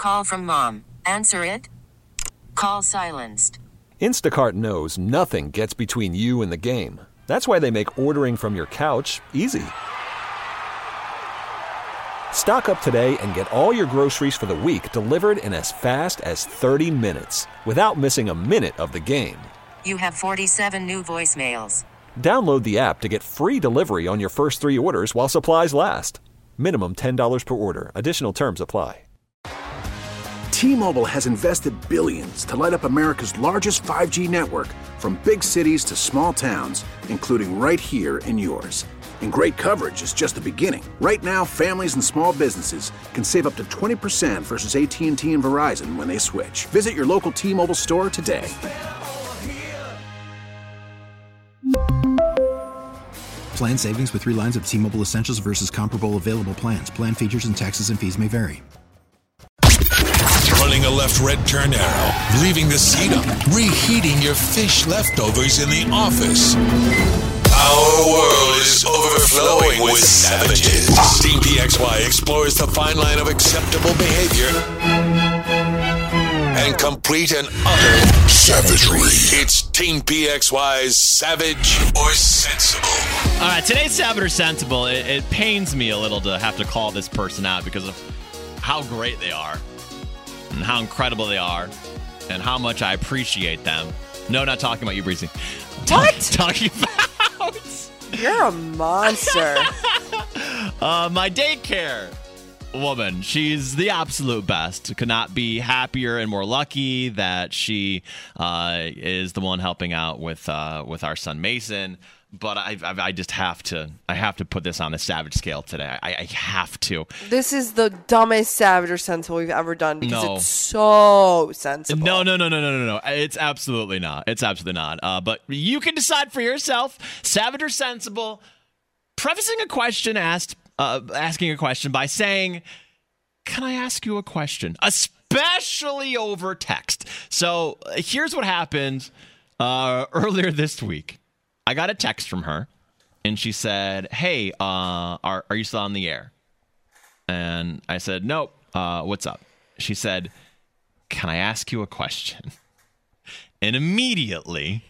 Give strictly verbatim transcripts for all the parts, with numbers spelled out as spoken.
call from mom. Answer it. Call silenced. Instacart knows nothing gets between you and the game. That's why they make ordering from your couch easy. Stock up today and get all your groceries for the week delivered in as fast as thirty minutes without missing a minute of the game. You have forty-seven new voicemails. Download the app to get free delivery on your first three orders while supplies last. Minimum ten dollars per order. Additional terms apply. T-Mobile has invested billions to light up America's largest five G network, from big cities to small towns, including right here in yours. And great coverage is just the beginning. Right now, families and small businesses can save up to twenty percent versus A T and T and Verizon when they switch. Visit your local T-Mobile store today. Plan savings with three lines of T-Mobile Essentials versus comparable available plans. Plan features and taxes and fees may vary. Running a left red turn arrow, leaving the seat up, reheating your fish leftovers in the office. Our world is overflowing with savages. Team P X Y explores the fine line of acceptable behavior and complete and utter savagery. It's Team P X Y's Savage or Sensible. All right, today's Savage or Sensible, it, it pains me a little to have to call this person out because of how great they are and how incredible they are and how much I appreciate them. No, not talking about you, Breezy. What? Talking about... You're a monster. uh, my daycare woman, she's the absolute best. Could not be happier and more lucky that she uh, is the one helping out with uh, with our son Mason. But I, I, I just have to, I have to put this on a savage scale today. I, I have to. This is the dumbest Savage or Sensible we've ever done because No. it's so sensible. No, no, no, no, no, no, no. It's absolutely not. It's absolutely not. Uh, but you can decide for yourself, savage or sensible. Prefacing a question asked, uh, asking a question by saying, "Can I ask you a question?" Especially over text. So uh, here's what happened uh, earlier this week. I got a text from her, and she said, "Hey, uh, are are you still on the air?" And I said, "Nope. Uh, what's up?" She said, "Can I ask you a question?" And immediately,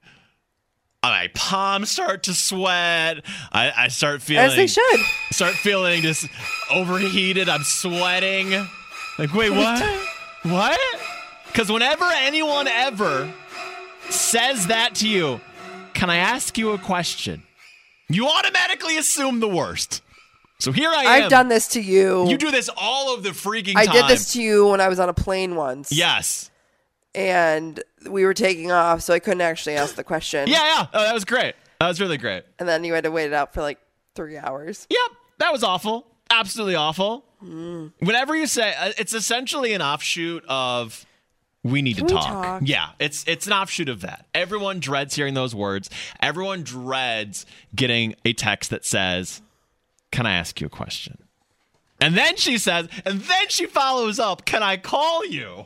my palms start to sweat. I, I start feeling... As they should. Start feeling just overheated. I'm sweating. Like, wait, what? What? Because whenever anyone ever says that to you, "Can I ask you a question?" you automatically assume the worst. So here I am. I've done this to you. You do this all of the freaking I time. did this to you when I was on a plane once. Yes. And we were taking off, so I couldn't actually ask the question. Yeah, yeah. Oh, that was great. That was really great. And then you had to wait it out for like three hours. Yep. That was awful. Absolutely awful. Mm. Whenever you say, uh, it's essentially an offshoot of... We need Can to we talk. talk. Yeah, it's it's an offshoot of that. Everyone dreads hearing those words. Everyone dreads getting a text that says, "Can I ask you a question?" And then she says, and then she follows up, "Can I call you?"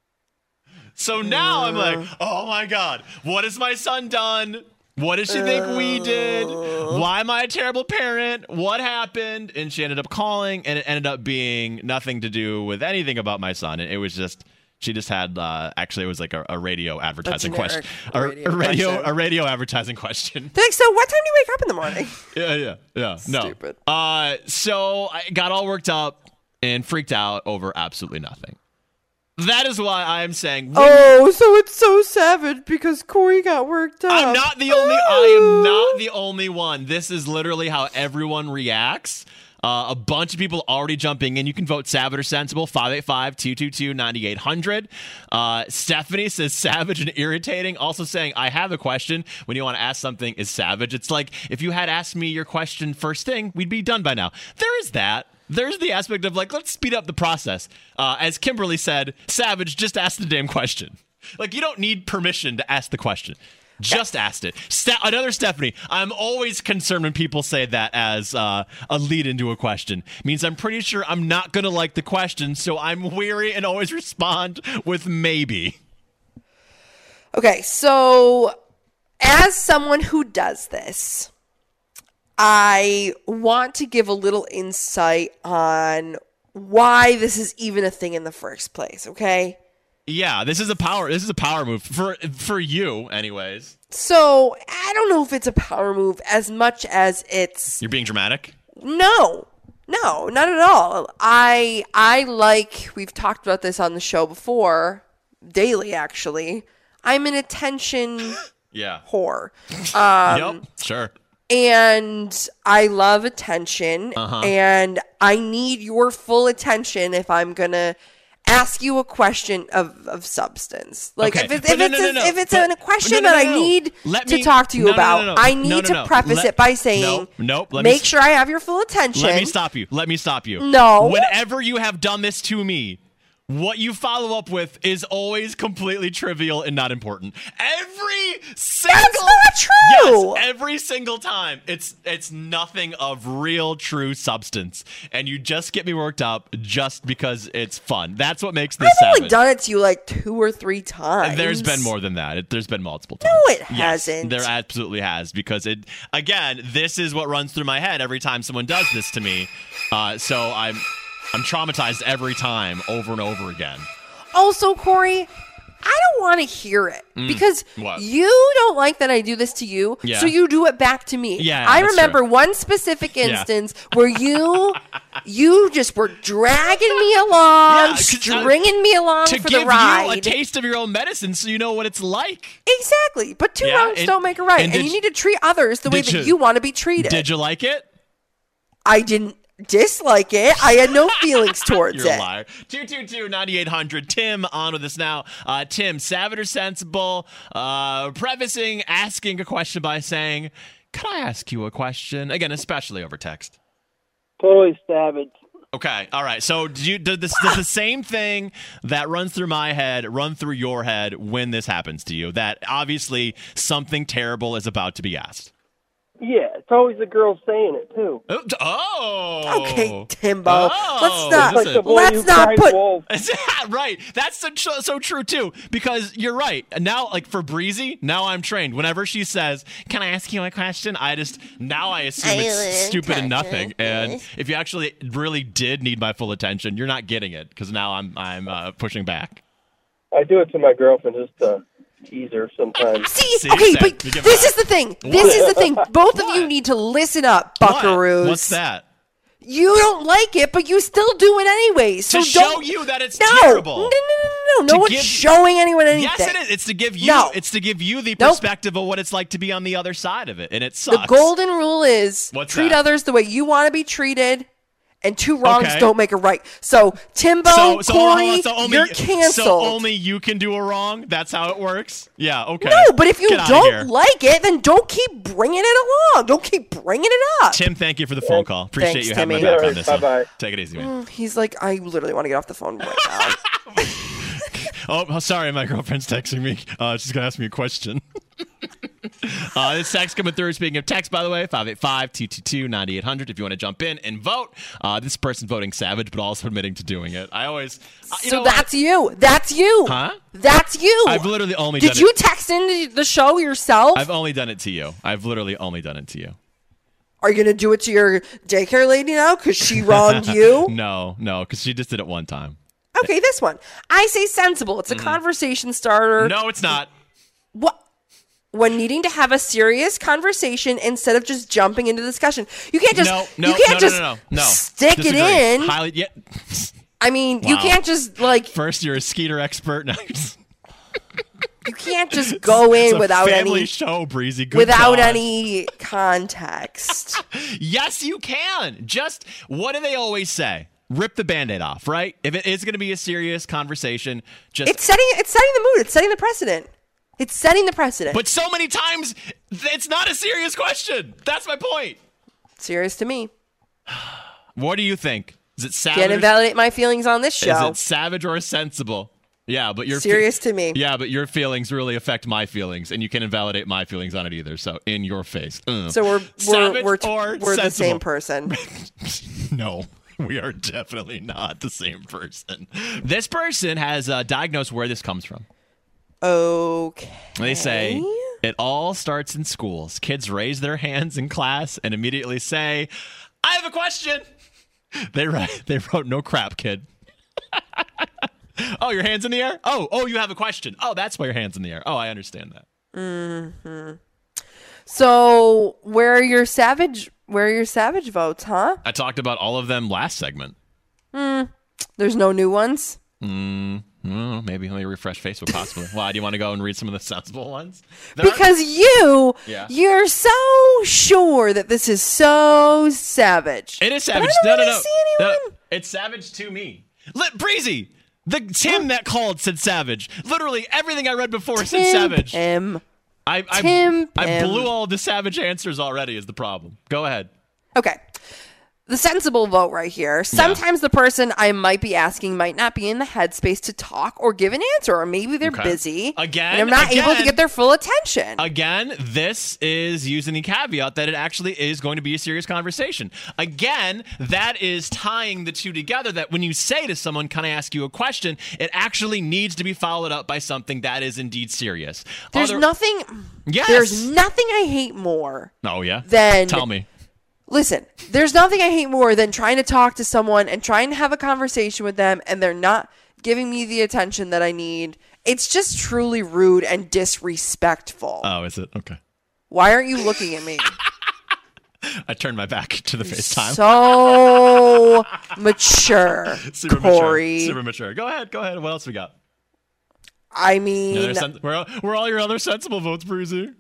So now I'm like, oh my God, what has my son done? What does she think we did? Why am I a terrible parent? What happened? And she ended up calling, and it ended up being nothing to do with anything about my son. It was just... She just had, uh, actually, it was like a, a radio advertising A question. generic A, radio a radio, question. a radio advertising question. They're like, so what time do you wake up in the morning? Yeah, yeah, yeah. Stupid. No. Uh, so I got all worked up and freaked out over absolutely nothing. That is why I'm saying. Oh, so it's so savage because Corey got worked up. I'm not the only. I am not the only one. This is literally how everyone reacts. Uh, a bunch of people already jumping in. You can vote Savage or Sensible, five eight five, two two two, nine eight hundred. Uh, Stephanie says savage and irritating. Also saying, I have a question. When you want to ask something is savage. It's like, if you had asked me your question first thing, we'd be done by now. There is that. There's the aspect of like, let's speed up the process. Uh, as Kimberly said, savage, just ask the damn question. Like, you don't need permission to ask the question. Just asked it. Ste- another Stephanie. I'm always concerned when people say that as uh, a lead into a question. Means I'm pretty sure I'm not going to like the question, so I'm wary and always respond with maybe. Okay, so as someone who does this, I want to give a little insight on why this is even a thing in the first place, okay? Yeah, this is a power. This is a power move for for you, anyways. So I don't know if it's a power move as much as it's. You're being dramatic. No, no, not at all. I I like. We've talked about this on the show before, daily actually. I'm an attention yeah whore. Um, yep, sure. And I love attention, uh-huh. and I need your full attention if I'm gonna ask you a question of, of substance. Like okay. if it's, But if no, it's, no, a, no, no. if it's but, a question no, no, that no, I no. need Let to me, talk to you no, about, no, no, no. I need no, no, to no. preface let, it by saying, nope, nope. Let make me, sure I have your full attention. Let me stop you. Let me stop you. No. Whenever you have done this to me, what you follow up with is always completely trivial and not important. Every single That's not true. Yes, every single time. It's it's nothing of real true substance. And you just get me worked up just because it's fun. That's what makes this I've only savage. done it to you like two or three times. There's been more than that. It, there's been multiple times. No, it Yes, hasn't. there absolutely has because it again, this is what runs through my head every time someone does this to me. Uh, so I'm I'm traumatized every time, over and over again. Also, Corey, I don't want to hear it because what? you don't like that I do this to you, Yeah. so you do it back to me. Yeah, I that's remember true. one specific Yeah. instance where you you just were dragging me along, Yeah, 'cause, uh, stringing me along to for give the ride. you a taste of your own medicine so you know what it's like. Exactly, but two Yeah, wrongs and- don't make a right, and and, did you you- need to treat others the way did that you- you want to be treated. Did you like it? I didn't dislike it. I had no feelings towards You're it. a liar. two two two, nine eight hundred. Tim on with us now. Uh, Tim, savage or sensible? Uh, prefacing, asking a question by saying, "Could I ask you a question?" Again, especially over text. Totally savage. Okay, all right. So, do you, did this, does the same thing that runs through my head run through your head when this happens to you? That obviously something terrible is about to be asked. Yeah, it's always the girl saying it too. Oh. Okay, Timbo. Oh, let's not is this Like the a- boy let's who not cried put wolf. right. That's so, so true, too, because you're right. Now, like for Breezy, now I'm trained. Whenever she says, "Can I ask you a question?" I just, now I assume I it's will stupid and touch nothing. it. And if you actually really did need my full attention, you're not getting it because now I'm, I'm uh, pushing back. I do it to my girlfriend just to tease her sometimes. See, See, okay, Sam, but you give this that. is the thing. This is the thing. Both of you What? need to listen up, What? buckaroos. What's that? You don't like it, but you still do it anyway. So To show don't, you that it's no, terrible. No, no, no, no, no. To No one's give- showing anyone anything. Yes, it is. It's to give you. No. It's to give you the Nope. perspective of what it's like to be on the other side of it, and it The sucks. golden rule is What's treat that? others the way you want to be treated, and two wrongs Okay. don't make a right. So, Timbo, So, so, hold on, Corey, hold on. So only, you're canceled. So only you can do a wrong. That's how it works. Yeah. Okay. no, but if you Get outta here. don't like it, then don't keep bringing it along. Don't keep bringing it up. Tim, thank you for the phone call. Appreciate Thanks, you having Timmy. my back All on right, this one. bye-bye. Take it easy, man. He's like, I literally want to get off the phone right now. Oh, oh, sorry, my girlfriend's texting me. Uh, she's gonna ask me a question. uh, this text coming through. Speaking of text, by the way, five eight five, two two two, nine eight hundred. If you want to jump in and vote, uh, this person voting savage, but also admitting to doing it. I always. Uh, you So know what? that's you. That's you. Huh? That's you. I've literally only Did done you it. text into the show yourself? I've only done it to you. I've literally only done it to you. Are you going to do it to your daycare lady now because she wronged you? No, no, because she just did it one time. Okay, this one. I say sensible. It's a conversation starter. Mm-hmm. No, it's not. What? When needing to have a serious conversation instead of just jumping into discussion. You can't just no, no, you can't no, just no, no, no. stick Disagree. it in. Highly, yeah. I mean, you Wow. can't just like First, you're a skeeter expert. Now you're just, you can't just go in it's a without family any show, Breezy. Good without God. any context. Yes, you can. Just what do they always say? Rip the Band-Aid off, right? If it is going to be a serious conversation, just. It's setting it's setting the mood. It's setting the precedent. It's setting the precedent. But so many times, it's not a serious question. That's my point. Serious to me. What do you think? Is it savage? Can't invalidate my feelings on this Is show. it savage or sensible? Yeah, but your Serious to me. Yeah, but your feelings really affect my feelings, and you can't invalidate my feelings on it either. So in your face. Ugh. So we're Savage we're we're, or we're the sensible? same person. No, we are definitely not the same person. This person has uh, diagnosed where this comes from. Okay. They say it all starts in schools. Kids raise their hands in class and immediately say, "I have a question." They write, they wrote, no crap, kid. Oh, your hand's in the air? Oh, oh, you have a question. Oh, that's why your hand's in the air. Oh, I understand that. Mm-hmm. So where are your savage, where are your savage votes, huh? I talked about all of them last segment. Hmm. There's no new ones? Mm, mm, maybe let me refresh Facebook possibly. Why, do you want to go and read some of the sensible ones? There because are- you, yeah. you're so sure that this is so savage. It is savage. But I don't no, really no, no. see anyone. no. It's savage to me. Li- Breezy, the Tim that called said savage. Literally everything I read before said Tim savage. Pim. I, I, Tim I Pim. blew all the savage answers already is the problem. Go ahead. Okay. The sensible vote right here. Sometimes the person I might be asking might not be in the headspace to talk or give an answer, or maybe they're Okay. busy. Again, and I'm not able to again. get their full attention. Again, this is using the caveat that it actually is going to be a serious conversation. Again, that is tying the two together, that when you say to someone, can I ask you a question, it actually needs to be followed up by something that is indeed serious. There's Other- nothing. Yes. There's nothing I hate more. Oh, yeah? Then Tell me. Listen, there's nothing I hate more than trying to talk to someone and trying to have a conversation with them and they're not giving me the attention that I need. It's just truly rude and disrespectful. Oh, is it? Okay. Why aren't you looking at me? I turned my back to the FaceTime. So mature, Super Corey. mature. Super mature. Go ahead. Go ahead. What else we got? I mean, Yeah, sen- where, where are all your other sensible votes, Breezy?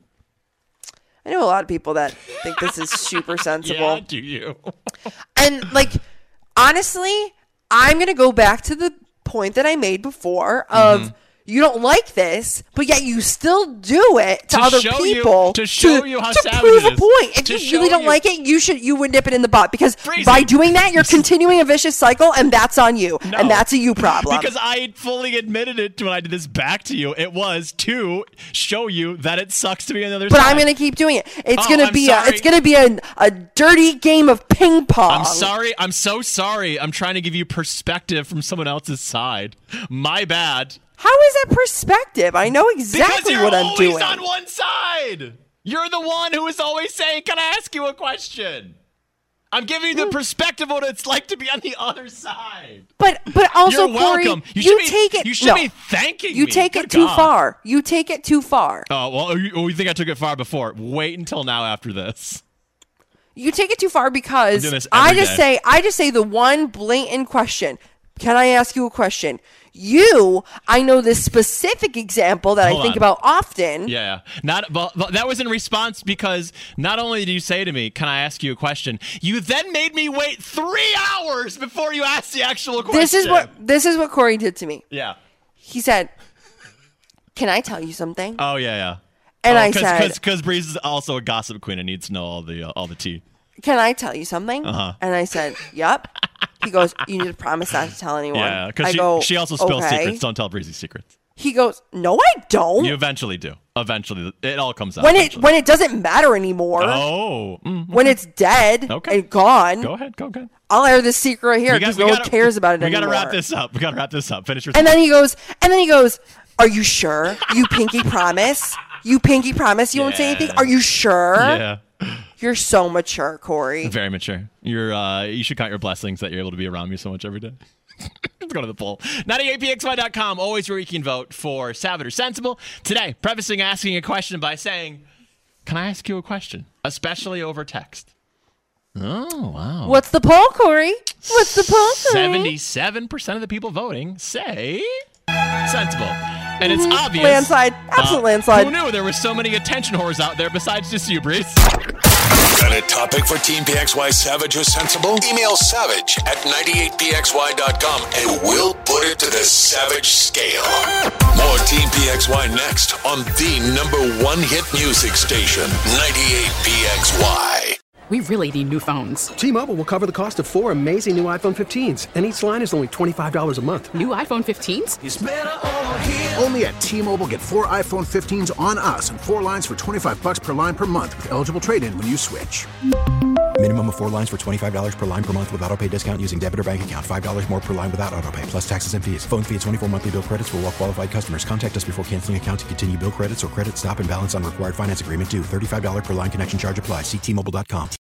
I know a lot of people that think this is super sensible. Yeah, do you? And, like, honestly, I'm going to go back to the point that I made before of Mm-hmm. you don't like this, but yet you still do it to, To other show you- people to show you how to savage prove it a is. point. If To you show really don't you- like it, you should you would nip it in the butt because Breezy. by doing that, you're continuing a vicious cycle, and that's on you, No. and that's a you problem. Because I fully admitted it when I did this back to you. It was to show you that it sucks to be on the other but side. I'm going to keep doing it. It's Oh, going to I'm be a, sorry. it's going to be a, a dirty game of ping pong. I'm sorry. I'm so sorry. I'm trying to give you perspective from someone else's side. My bad. How is that perspective? I know exactly because you're what I'm always doing. on one side. You're the one who is always saying, "Can I ask you a question?" I'm giving you the perspective of what it's like to be on the other side. But but also, You're Corey, welcome. You you, should be- take it. you should no. be thanking You me. take Good it too God. far. You take it too far. Oh well, oh, you, oh, you think I took it far before? Wait until now after this. You take it too far because I'm doing this I every just day. say I just say the one blatant question. Can I ask you a question? You, I know this specific example that Hold I think on. about often. Yeah, not but, but that was in response because not only did you say to me, "Can I ask you a question?" You then made me wait three hours before you asked the actual question. This is what this is what Corey did to me. Yeah. He said, "Can I tell you something?" Oh yeah, yeah. And oh, I cause, said, because Breeze is also a gossip queen and needs to know all the uh, all the tea. "Can I tell you something?" Uh-huh. And I said, "Yep." He goes, "You need to promise not to tell anyone." Yeah, I because she, go, she also spills "Okay." secrets. Don't tell Breezy's secrets. He goes, "No, I don't." You eventually do. Eventually, it all comes out. when it eventually. when it doesn't matter anymore. Oh. Mm, When it's dead Okay. and gone, go ahead. Go ahead. I'll air this secret right here We got- because we no one gotta- cares about it We anymore. gotta wrap this up. We gotta wrap this up. Finish your. And then he goes, and then he goes, "Are you sure? You pinky promise? You pinky promise you won't say anything? Yeah. Are you sure?" Yeah. You're so mature, Corey. Very mature. You're. Uh, you should count your blessings that you're able to be around me so much every day. Let's go to the poll. ninety-eight p x y dot com, always where you can vote for Savage or Sensible. Today, prefacing asking a question by saying, "Can I ask you a question?" Especially over text. Oh, wow. What's the poll, Corey? What's the poll, Corey? seventy-seven percent of the people voting say sensible. And it's obvious. Landslide. Absolute Uh, landslide. Who knew there were so many attention whores out there besides just you, Breeze? Got a topic for Team P X Y Savage or Sensible? Email savage at ninety-eight p x y dot com and we'll put it to the Savage scale. More Team P X Y next on the number one hit music station, ninety-eight P X Y. We really need new phones. T-Mobile will cover the cost of four amazing new iPhone fifteens, and each line is only twenty-five dollars a month. New iPhone fifteens? It's better over here. Only at T-Mobile, get four iPhone fifteens on us and four lines for twenty-five bucks per line per month with eligible trade-in when you switch. Minimum of four lines for twenty-five dollars per line per month with autopay discount using debit or bank account. five dollars more per line without autopay, plus taxes and fees. Phone fee at twenty-four monthly bill credits for well-qualified customers. Contact us before canceling account to continue bill credits or credit stop and balance on required finance agreement due. thirty-five dollars per line connection charge applies. See T Mobile dot com.